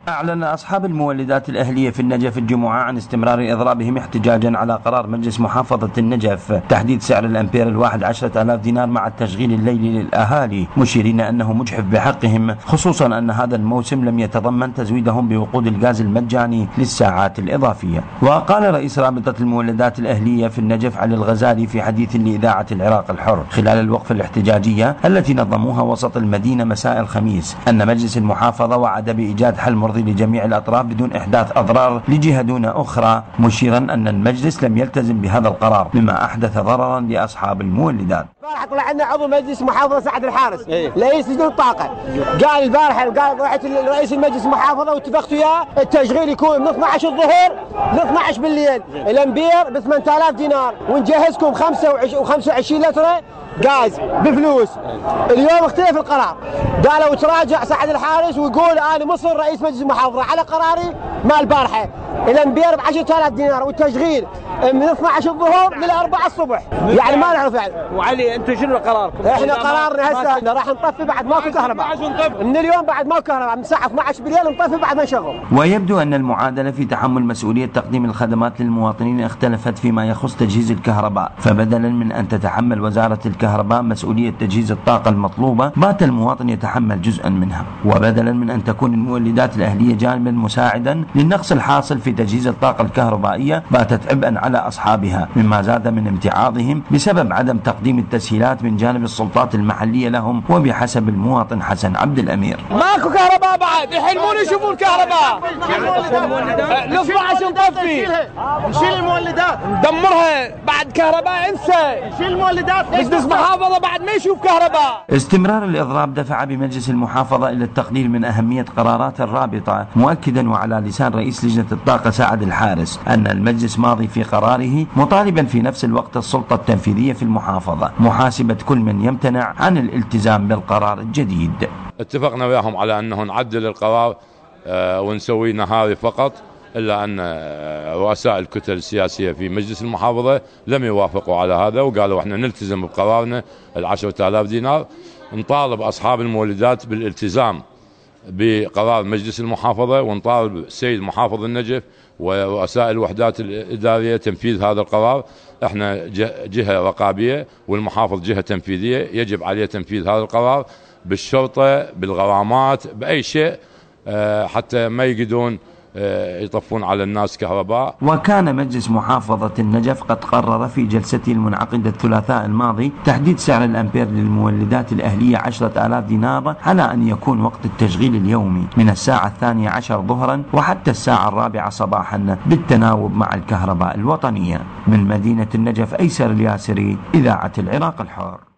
أعلن أصحاب المولدات الأهلية في النجف الجمعة عن استمرار إضرابهم احتجاجا على قرار مجلس محافظة النجف تحديد سعر الأمبير الواحد 10,000 دينار مع التشغيل الليلي للأهالي، مشيرين أنه مجحف بحقهم، خصوصا أن هذا الموسم لم يتضمن تزويدهم بوقود الغاز المجاني للساعات الإضافية. وقال رئيس رابطة المولدات الأهلية في النجف علي الغزالي في حديث لإذاعة العراق الحر خلال الوقفة الاحتجاجية التي نظموها وسط المدينة مساء الخميس أن مجلس المحافظة وعد بإيجاد حل مرضي لجميع الأطراف بدون إحداث أضرار لجهة دون أخرى، مشيرا أن المجلس لم يلتزم بهذا القرار مما أحدث ضررا لأصحاب المولدات. البارحة طلع لنا عضو مجلس محافظة سعد الحارس رئيس لجنة الطاقة، قال البارحة رحت رئيس المجلس المحافظة واتفقت وياه التشغيل يكون من 12 الظهر ل 12 بالليل، الأمبير ب 8000 دينار ونجهزكم 25 لتر غاز بفلوس. اليوم اختلف القرار، قالوا تراجع سعد الحارس ويقول انا مصر رئيس مجلس المحافظه على قراري مال البارحه، الامبير ب 10,000 دينار والتشغيل من 12 الظهر لل 4 الصبح، يعني ما نعرف يعني. وعلي انتم شنو قراركم؟ احنا قرارنا هسه راح نطفي بعد ماكو كهرباء، من اليوم بعد ماكو كهرباء من الساعه 12 بالليل نطفي بعد ما نشغل. ويبدو ان المعادله في تحمل مسؤوليه تقديم الخدمات للمواطنين اختلفت فيما يخص تجهيز الكهرباء، فبدلا من ان تتحمل وزاره الكهرباء مسؤوليه تجهيز الطاقه المطلوبه بات المواطن يتحمل جزءا منها، وبدلا من ان تكون المولدات الاهليه جانبا مساعدا للنقص الحاصل في تجهيز الطاقه الكهربائيه باتت عبئا على اصحابها مما زاد من امتعاضهم بسبب عدم تقديم التسهيلات من جانب السلطات المحليه لهم. وبحسب المواطن حسن عبد الامير ماكو كهرباء بعد، يحلمون يشوفون كهرباء، نطلع نطفي نشيل المولدات ندمرها بعد كهرباء انسى، نشيل المولدات مجلس محافظة بعد ما يشوف كهرباء. استمرار الإضراب دفع بمجلس المحافظة إلى التقليل من أهمية قرارات الرابطة، مؤكدا وعلى لسان رئيس لجنة الطاقة سعد الحارس أن المجلس ماضي في قراره مطالبا في نفس الوقت السلطة التنفيذية في المحافظة محاسبة كل من يمتنع عن الالتزام بالقرار الجديد. اتفقنا وياهم على أنه نعدل القرار ونسوي نهاري فقط، إلا أن رؤساء الكتل السياسية في مجلس المحافظة لم يوافقوا على هذا وقالوا احنا نلتزم بقرارنا 10,000 دينار. نطالب أصحاب المولدات بالالتزام بقرار مجلس المحافظة، ونطالب السيد محافظ النجف ورؤساء الوحدات الإدارية تنفيذ هذا القرار. احنا جهة رقابية والمحافظ جهة تنفيذية، يجب عليه تنفيذ هذا القرار بالشرطة بالغرامات بأي شيء حتى ما يقدرون يطفون على الناس كهرباء. وكان مجلس محافظة النجف قد قرر في جلسته المنعقدة الثلاثاء الماضي تحديد سعر الأمبير للمولدات الأهلية 10,000 دينار على أن يكون وقت التشغيل اليومي من الساعة 12 ظهرا وحتى الساعة 4 صباحا بالتناوب مع الكهرباء الوطنية. من مدينة النجف أيسر الياسري، إذاعة العراق الحر.